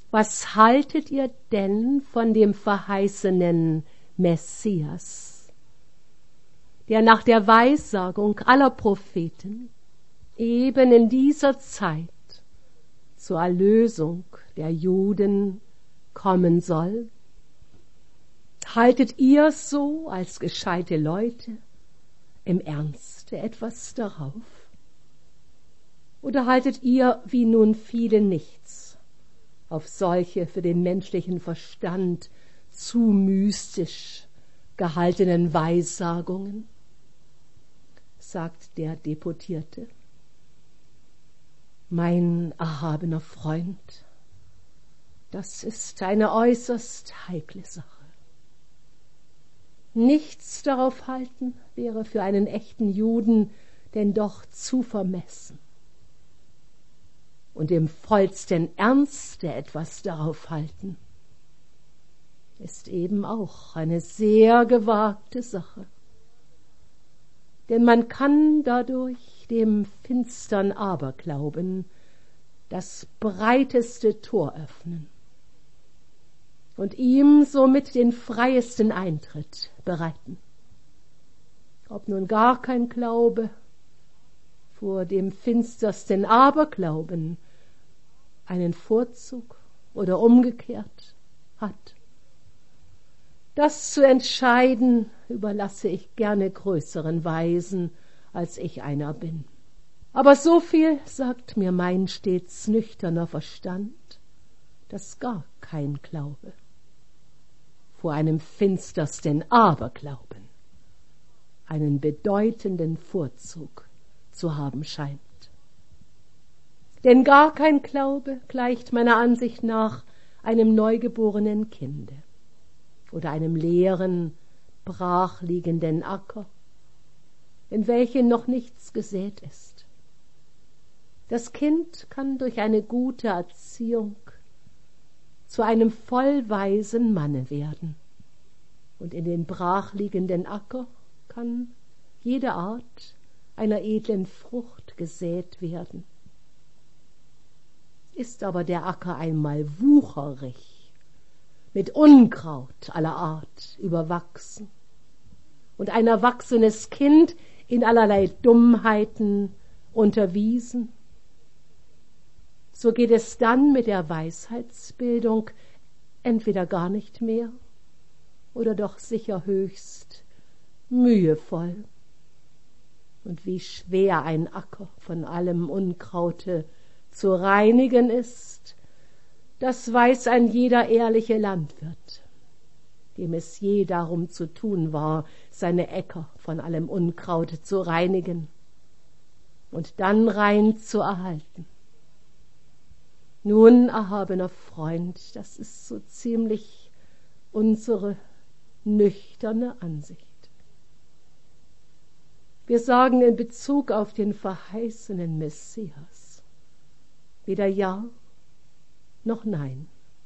Was haltet ihr denn von dem verheißenen Messias, der nach der Weissagung aller Propheten eben in dieser Zeit zur Erlösung der Juden kommen soll? Haltet ihr so als gescheite Leute im Ernste etwas darauf? Oder haltet ihr, wie nun viele, nichts auf solche für den menschlichen Verstand zu mystisch gehaltenen Weissagungen? Sagt der Deputierte. Mein erhabener Freund, das ist eine äußerst heikle Sache. Nichts darauf halten wäre für einen echten Juden denn doch zu vermessen. Und im vollsten Ernste etwas darauf halten, ist eben auch eine sehr gewagte Sache. Denn man kann dadurch dem finstern Aberglauben das breiteste Tor öffnen und ihm somit den freiesten Eintritt bereiten. Ob nun gar kein Glaube vor dem finstersten Aberglauben einen Vorzug oder umgekehrt hat, das zu entscheiden überlasse ich gerne größeren Weisen, als ich einer bin. Aber so viel sagt mir mein stets nüchterner Verstand, dass gar kein Glaube vor einem finstersten Aberglauben einen bedeutenden Vorzug zu haben scheint. Denn gar kein Glaube gleicht meiner Ansicht nach einem neugeborenen Kinde oder einem leeren, brachliegenden Acker, in welchen noch nichts gesät ist. Das Kind kann durch eine gute Erziehung zu einem vollweisen Manne werden, und in den brachliegenden Acker kann jede Art einer edlen Frucht gesät werden. Ist aber der Acker einmal wucherig, mit Unkraut aller Art überwachsen und ein erwachsenes Kind in allerlei Dummheiten unterwiesen, so geht es dann mit der Weisheitsbildung entweder gar nicht mehr oder doch sicher höchst mühevoll. Und wie schwer ein Acker von allem Unkraute zu reinigen ist, das weiß ein jeder ehrliche Landwirt, dem es je darum zu tun war, seine Äcker von allem Unkraut zu reinigen und dann rein zu erhalten. Nun, erhabener Freund, das ist so ziemlich unsere nüchterne Ansicht. Wir sagen in Bezug auf den verheißenen Messias weder Ja noch Nein.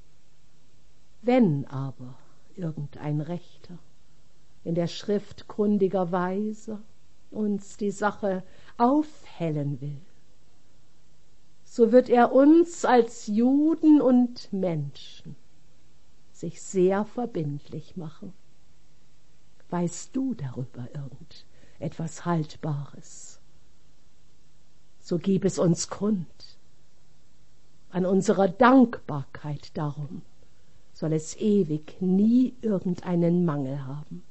Wenn aber irgendein Rechter in der Schrift kundiger Weise uns die Sache aufhellen will, so wird er uns als Juden und Menschen sich sehr verbindlich machen. Weißt du darüber etwas Haltbares? So gib es uns kund. An unserer Dankbarkeit darum soll es ewig nie irgendeinen Mangel haben.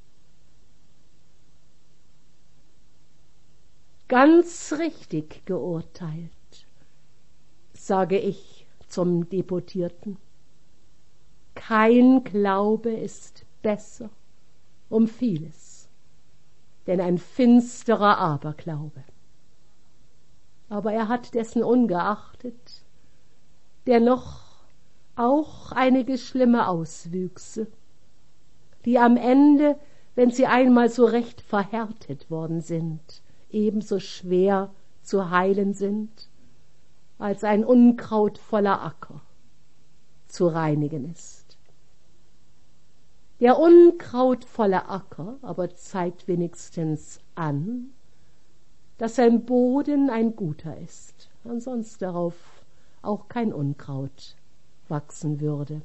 Ganz richtig geurteilt, sage ich zum Deputierten. Kein Glaube ist besser um vieles, denn ein finsterer Aberglaube. Aber er hat dessen ungeachtet dennoch auch einige schlimme Auswüchse, die am Ende, wenn sie einmal so recht verhärtet worden sind, ebenso schwer zu heilen sind, als ein unkrautvoller Acker zu reinigen ist. Der unkrautvolle Acker aber zeigt wenigstens an, dass sein Boden ein guter ist, ansonsten darauf auch kein Unkraut wachsen würde.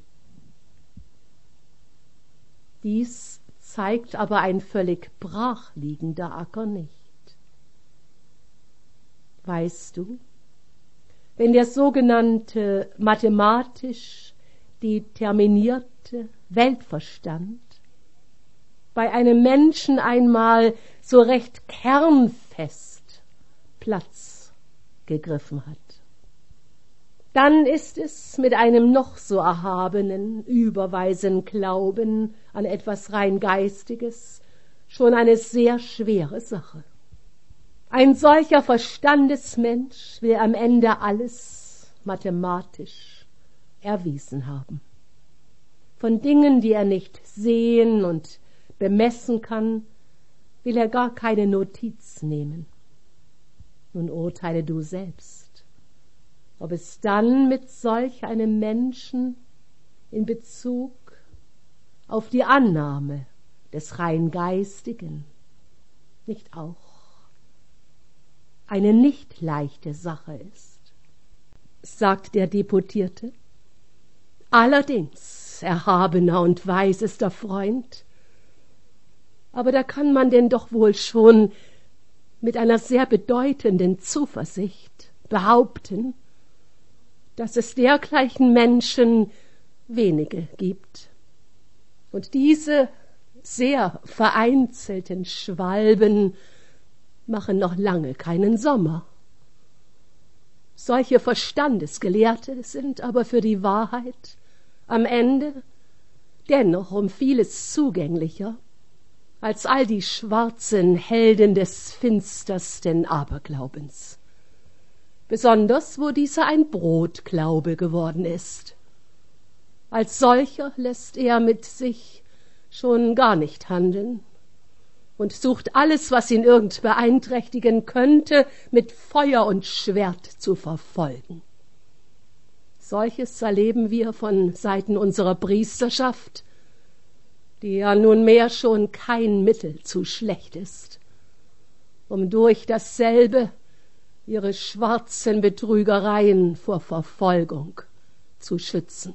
Dies zeigt aber ein völlig brachliegender Acker nicht. Weißt du, wenn der sogenannte mathematisch determinierte Weltverstand bei einem Menschen einmal so recht kernfest Platz gegriffen hat, dann ist es mit einem noch so erhabenen, überweisen Glauben an etwas rein Geistiges schon eine sehr schwere Sache. Ein solcher Verstandesmensch will am Ende alles mathematisch erwiesen haben. Von Dingen, die er nicht sehen und bemessen kann, will er gar keine Notiz nehmen. Nun urteile du selbst, ob es dann mit solch einem Menschen in Bezug auf die Annahme des rein Geistigen nicht auch eine nicht leichte Sache ist, sagt der Deputierte. Allerdings, erhabener und weisester Freund, aber da kann man denn doch wohl schon mit einer sehr bedeutenden Zuversicht behaupten, dass es dergleichen Menschen wenige gibt. Und diese sehr vereinzelten Schwalben machen noch lange keinen Sommer. Solche Verstandesgelehrte sind aber für die Wahrheit am Ende dennoch um vieles zugänglicher als all die schwarzen Helden des finstersten Aberglaubens. Besonders, wo dieser ein Brotglaube geworden ist. Als solcher lässt er mit sich schon gar nicht handeln und sucht alles, was ihn irgend beeinträchtigen könnte, mit Feuer und Schwert zu verfolgen. Solches erleben wir von Seiten unserer Priesterschaft, die ja nunmehr schon kein Mittel zu schlecht ist, um durch dasselbe ihre schwarzen Betrügereien vor Verfolgung zu schützen.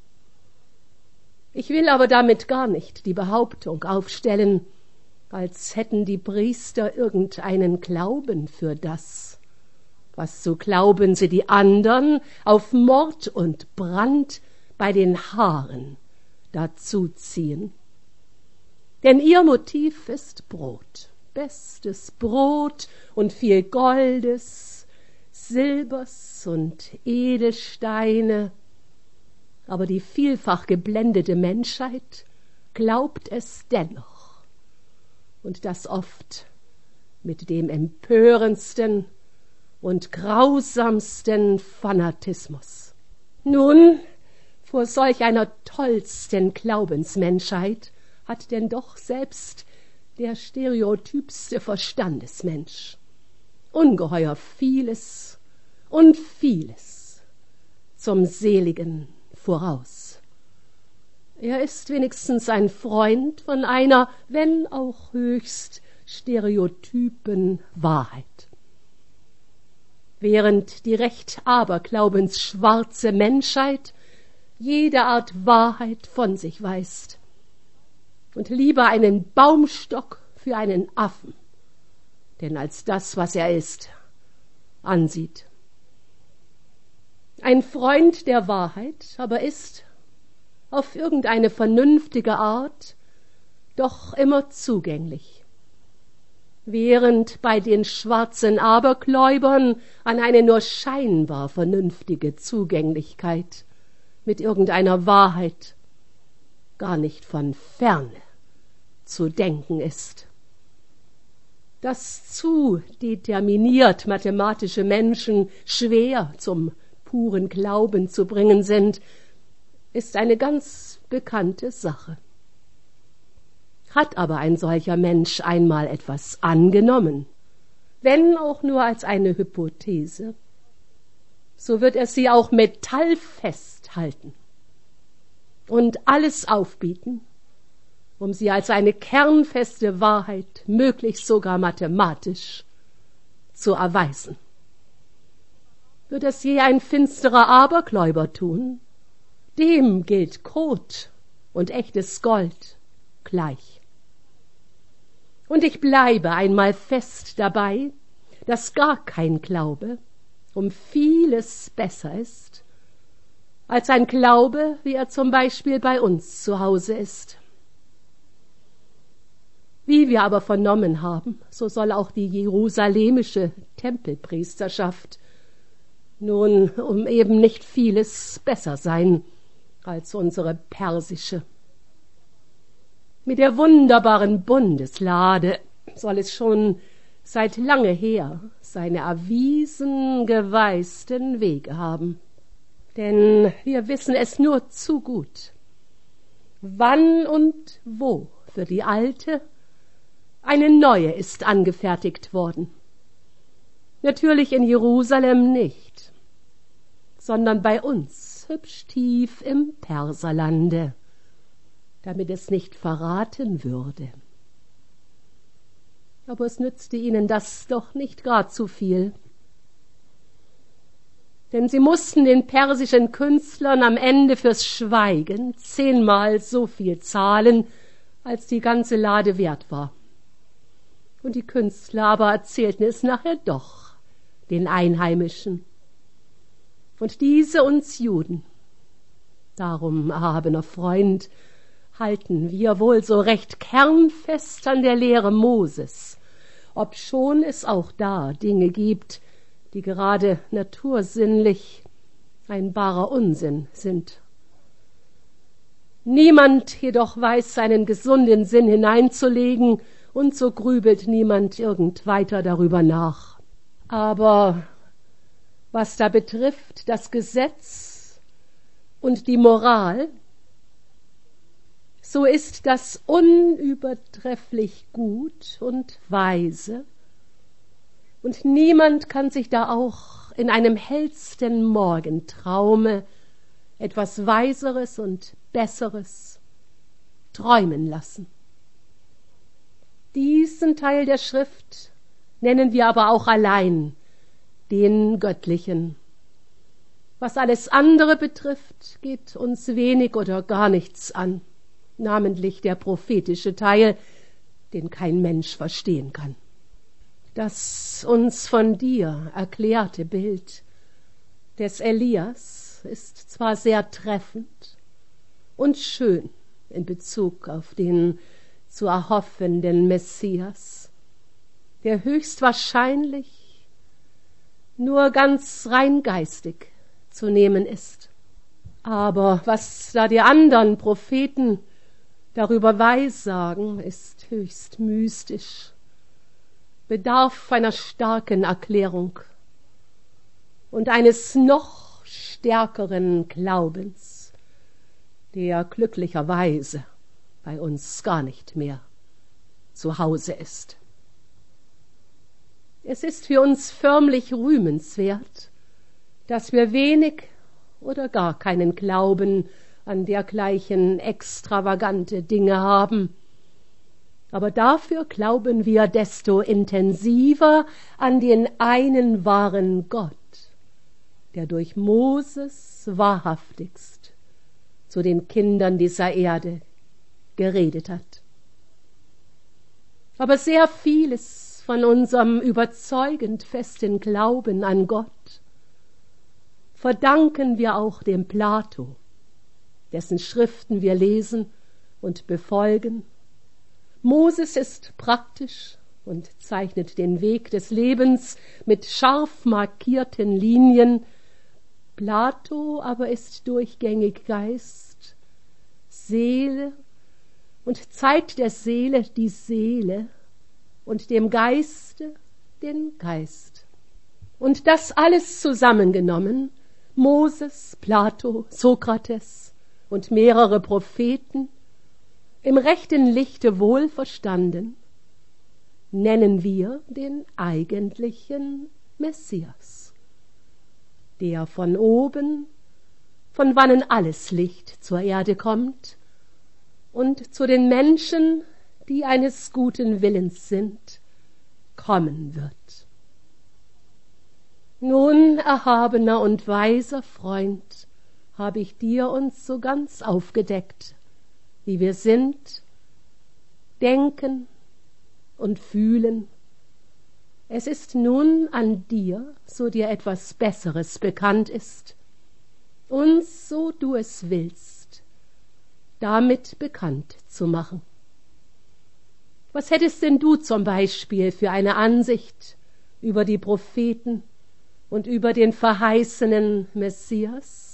Ich will aber damit gar nicht die Behauptung aufstellen, als hätten die Priester irgendeinen Glauben für das, was so glauben sie die andern auf Mord und Brand bei den Haaren dazu ziehen. Denn ihr Motiv ist Brot, bestes Brot und viel Goldes, Silbers und Edelsteine. Aber die vielfach geblendete Menschheit glaubt es dennoch. Und das oft mit dem empörendsten und grausamsten Fanatismus. Nun, vor solch einer tollsten Glaubensmenschheit hat denn doch selbst der stereotypste Verstandesmensch ungeheuer vieles und vieles zum Seligen voraus. Er ist wenigstens ein Freund von einer, wenn auch höchst stereotypen Wahrheit. Während die recht aberglaubensschwarze Menschheit jede Art Wahrheit von sich weist und lieber einen Baumstock für einen Affen, denn als das, was er ist, ansieht. Ein Freund der Wahrheit aber ist auf irgendeine vernünftige Art doch immer zugänglich, während bei den schwarzen Abergläubern an eine nur scheinbar vernünftige Zugänglichkeit mit irgendeiner Wahrheit gar nicht von ferne zu denken ist. Dass zu determiniert mathematische Menschen schwer zum puren Glauben zu bringen sind, ist eine ganz bekannte Sache. Hat aber ein solcher Mensch einmal etwas angenommen, wenn auch nur als eine Hypothese, so wird er sie auch metallfest halten und alles aufbieten, um sie als eine kernfeste Wahrheit, möglichst sogar mathematisch, zu erweisen. Wird es je ein finsterer Abergläuber tun, dem gilt Kot und echtes Gold gleich. Und ich bleibe einmal fest dabei, dass gar kein Glaube um vieles besser ist, als ein Glaube, wie er zum Beispiel bei uns zu Hause ist. Wie wir aber vernommen haben, so soll auch die jerusalemische Tempelpriesterschaft nun um eben nicht vieles besser sein als unsere persische. Mit der wunderbaren Bundeslade soll es schon seit lange her seine erwiesen geweißten Wege haben. Denn wir wissen es nur zu gut, wann und wo für die alte eine neue ist angefertigt worden. Natürlich in Jerusalem nicht, sondern bei uns hübsch tief im Perserlande, damit es nicht verraten würde. Aber es nützte ihnen das doch nicht gar zu viel. Denn sie mussten den persischen Künstlern am Ende fürs Schweigen 10-mal so viel zahlen, als die ganze Lade wert war. Und die Künstler aber erzählten es nachher doch den Einheimischen. Und diese uns Juden, darum, erhabener Freund, halten wir wohl so recht kernfest an der Lehre Moses, obschon es auch da Dinge gibt, die gerade natursinnlich ein barer Unsinn sind. Niemand jedoch weiß seinen gesunden Sinn hineinzulegen, und so grübelt niemand irgend weiter darüber nach. Aber was da betrifft, das Gesetz und die Moral, so ist das unübertrefflich gut und weise, und niemand kann sich da auch in einem hellsten Morgentraume etwas Weiseres und Besseres träumen lassen. Diesen Teil der Schrift nennen wir aber auch allein den göttlichen. Was alles andere betrifft, geht uns wenig oder gar nichts an, namentlich der prophetische Teil, den kein Mensch verstehen kann. Das uns von dir erklärte Bild des Elias ist zwar sehr treffend und schön in Bezug auf den zu erhoffenden Messias, der höchstwahrscheinlich nur ganz rein geistig zu nehmen ist. Aber was da die anderen Propheten darüber weissagen, ist höchst mystisch, bedarf einer starken Erklärung und eines noch stärkeren Glaubens, der glücklicherweise bei uns gar nicht mehr zu Hause ist. Es ist für uns förmlich rühmenswert, dass wir wenig oder gar keinen Glauben an dergleichen extravagante Dinge haben. Aber dafür glauben wir desto intensiver an den einen wahren Gott, der durch Moses wahrhaftigst zu den Kindern dieser Erde geredet hat. Aber sehr vieles von unserem überzeugend festen Glauben an Gott verdanken wir auch dem Plato, dessen Schriften wir lesen und befolgen. Moses ist praktisch und zeichnet den Weg des Lebens mit scharf markierten Linien. Plato aber ist durchgängig Geist, Seele und zeigt der Seele die Seele und dem Geiste den Geist. Und das alles zusammengenommen, Moses, Plato, Sokrates und mehrere Propheten, im rechten Lichte wohl verstanden, nennen wir den eigentlichen Messias, der von oben, von wannen alles Licht zur Erde kommt und zu den Menschen, die eines guten Willens sind, kommen wird. Nun, erhabener und weiser Freund, habe ich dir uns so ganz aufgedeckt, wie wir sind, denken und fühlen. Es ist nun an dir, so dir etwas Besseres bekannt ist, uns, so du es willst, damit bekannt zu machen. Was hättest denn du zum Beispiel für eine Ansicht über die Propheten und über den verheißenen Messias?